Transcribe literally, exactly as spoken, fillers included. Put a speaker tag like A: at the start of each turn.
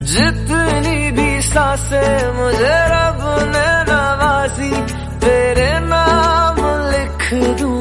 A: जितनी भी सांसें मुझे रब ने नवाजी, तेरे नाम लिख दूं